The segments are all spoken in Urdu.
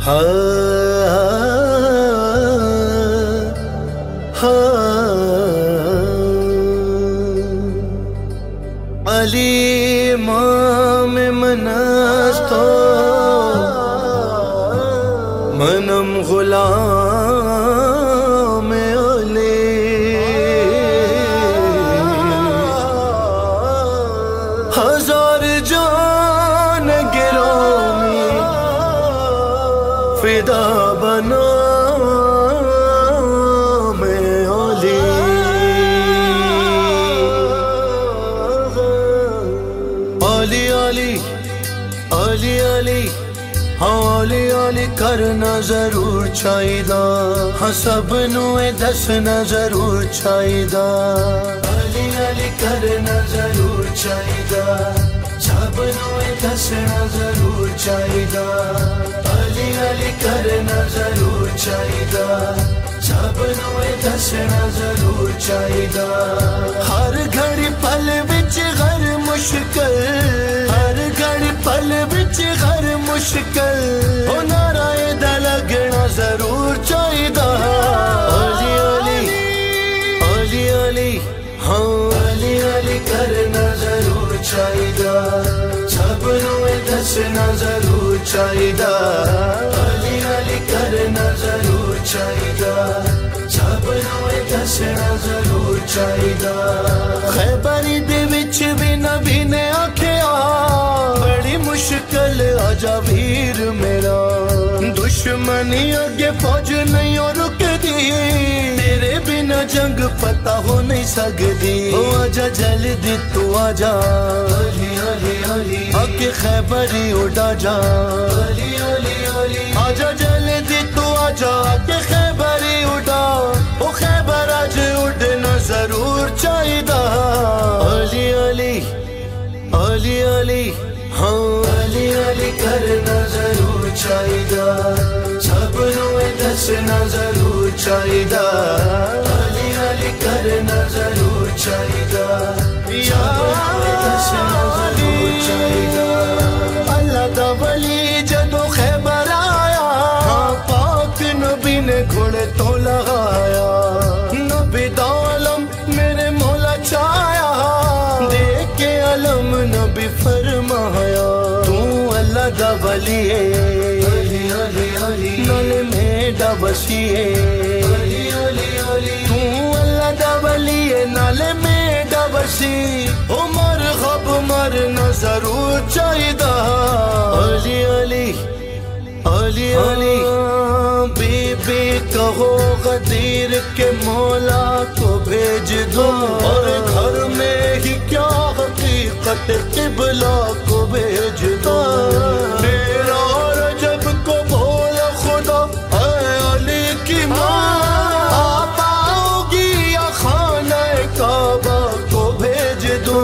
علی امام منستو منم غلام علی ہزار جان گرامی فدا بنا علی علی علی کرنا ضرور چاہیدا ہاں سب نو دسنا ضرور چاہیدا علی علی کرنا ضرور چاہیدا سب نو دسنا ضرور چاہیدا علی علی کرنا ضرور چاہیدا سب نو دسنا ضرور چاہیدا ہر گھڑی پل وچ غر مشکل ہر گھڑی پل وچ غر مشکل او نعرہ دا لگنا ضرور چاہیدا علی علی علی علی ہاں علی علی کرنا ضرور چاہیدا سب نو دسنا ضرور چاہیدا علی علی کرنا ضرور چاہیدا سب نو دسنا ضرور چاہیدا خیبری دے وچ بھی نبی نے آکھیا بڑی مشکل آجا ویر میرا دشمنی اگے فوج نہیں رکدی تیرے بنا جنگ پتہ ہو نہیں سکدی او آجا جلدی تو آجا علی علی علی آکے خیبری اڑا جا علی علی علی آجا جلدی تو آجا آکے خیبری اڑا او خیبر آج اڑنا ضرور چاہیدا علی علی علی علی ہاں علی علی کرنا ضرور چاہیدا سب نو دسنا ضرور چاہیدا علی علی کرنا ضرور چاہیدا سب نو دسنا ضرور چاہیدا اللہ دا ولی جدو خیبر آیا ہاں پاک نبی نے گھوڑے تو لگایا نبی دا علم میرے مولا چاہیا دیکھ کے علم نبی فرمایا تو اللہ دا ولی ہے علی علی علی نالے میڈا وسی ہے علی علی علی تو اللہ دا ولی ہے نالے میڈا وسی او مرغب مرنا ضرور چاہیدا علی علی علی علی بی بی کہو غدیر کے مولا کو بھیج دو اور گھر میں ہی کیا حقیقت قبلہ کو بھیج دو میرا رجب کو بولا خدا اے علی کی ماں آپ آؤ گی یا خانہ کعبہ کو بھیج دو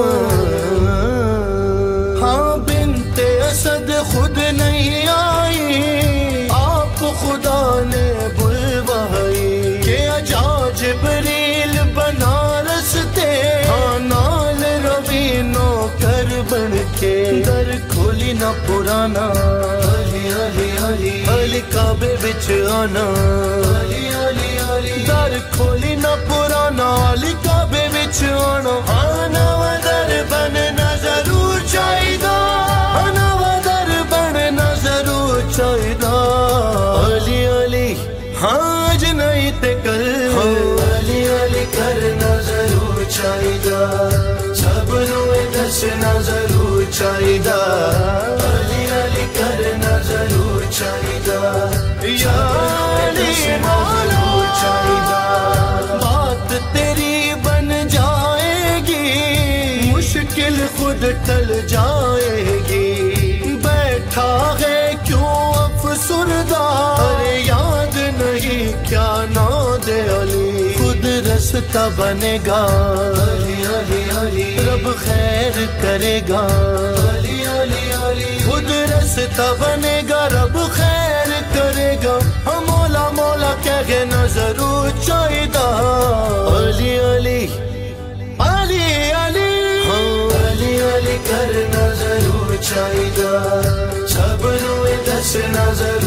ہاں بنت اسد خود نہیں آئی آپ خدا نے بلوائی کہ اجا جبریل بنارس تے ہاں نال روینو کر بن کے در کھولی نہ پرانا علی علی علی علی کعبے وچ آنا علی علی علی در کھولی نہ پرانا علی کعبے وچ آنا آنا ودر بننا ضرور چاہیدا آنا ودر بننا ضرور چاہیدا علی علی ہاں اج نہیں تے کل علی علی کرنا ضرور چاہیدا سب نو دسنا ضرور چاہیدا علی علی کرنا ضرور چاہیدا یا علی ضرور چاہیدا بات تیری بن جائے گی مشکل خود ٹل جائے گی بیٹھا ہے کیوں افسردہ ارے یاد نہیں کیا ناد علی خود رستہ بنے گا علی علی علی رب خیر کرے گا علی علی علی خود رستہ بنے گا رب خیر کرے گا مولا مولا کہنا ضرور چاہیدا علی علی علی علی علی علی کرنا ضرور چاہیدا سب نو دسنا ضرور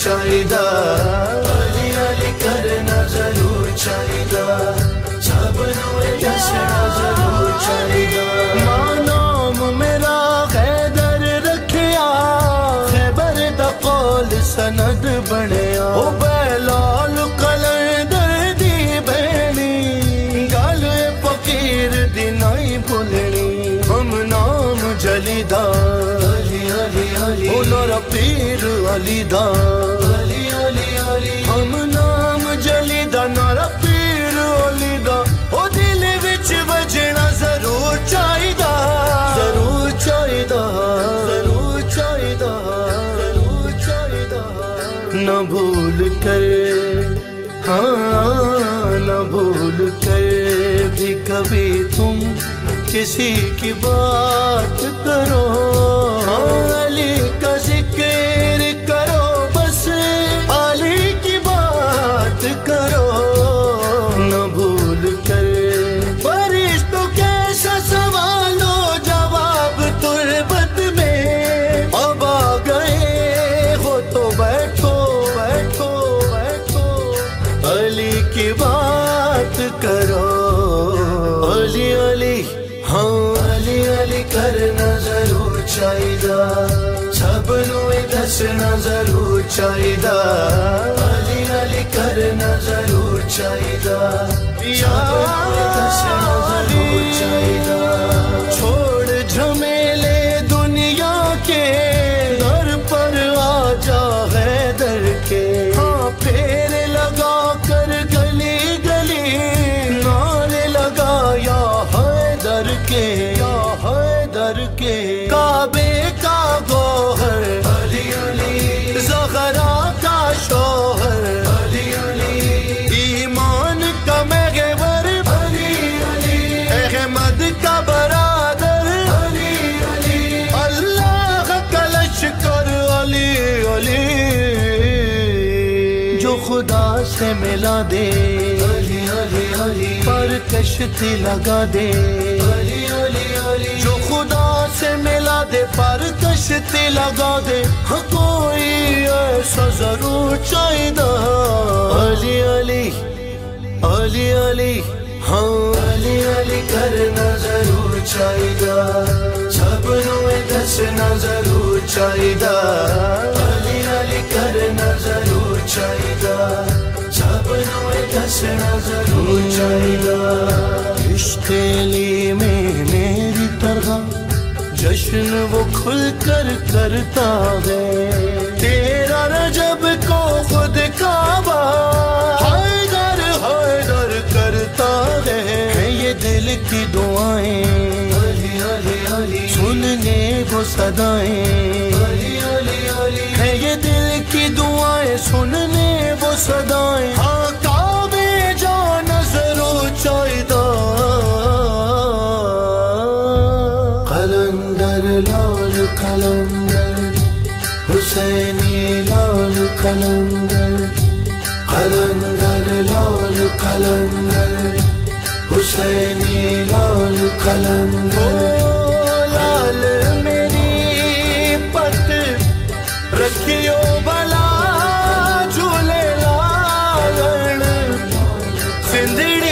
چاہیدا علی علی کرنا ضرور چاہیدا سب نو دسنا ضرور چاہیدا ماں نام میرا حیدر رکھیا خیبر دا قول سند بنیا او بلال قلندر دی بہنی گل فقیر دی نہیں بھولنی ہم نام جلی دا علی علی علی او نورا پیر علی دا علی علی علی ہم نام جلی دا نورا پیر علی دا او دل وچ وجنا ضرور چاہیدا ضرور چاہیدا ضرور چاہیدا ضرور چاہیدا نہ بھول کر ہاں نہ بھول کر بھی کبھی تم کسی کی بات کرو علی کا ذکر کرو بس علی کی بات کرو نہ بھول کر فرشتوں کیسا سوال و جواب تربت میں اب آ گئے ہو تو بیٹھو بیٹھو بیٹھو علی کی بات کرو علی علی ہاں علی علی کرنا ضرور چاہیدا سب نو دسنا ضرور چاہیدا علی علی کرنا ضرور چاہیدا سب نو دسنا ضرور چاہیدا چھوڑ جھمیلے دنیا کے در پر آ جا حیدر کے ہاں پھیر لگا کر گلی گلی نعرے لگا یا حیدر کے یا حیدر کے کعبے کا گوہر علی علی زہرا کا شوہر علی علی ایمان کا محور علی علی احمد کا برادر علی علی اللہ کا لشکر علی علی جو خدا سے ملا دے علی علی علی پر کشتی لگا دے علی علی علی جو خدا سے ملا دے پر کشتی لگا دے ہاں کوئی ایسا ضرور چاہیدا علی علی علی علی ہاں علی علی کرنا ضرور چاہیدا سب نو دسنا ضرور چاہیدا علی علی کرنا ضرور چاہیدا سب نو دسنا ضرور چاہیدا عشق علی میں میری طرح جشن وہ کھل کر کرتا ہے تیرا رجب کو خود کعبہ حیدر حیدر کرتا ہے یہ دل کی دعائیں علی علی علی سننے وہ صدائیں علی علی علی ہے یہ دل کی دعائیں سننے وہ صدائیں ہاں کعبے جانا ضرور چاہیدا قلندر لال قلندر حسینی لال قلندر قلندر لال قلندر حسینی لال قلندر لال میری پت رکھیو بلا جھولے لال سندھڑی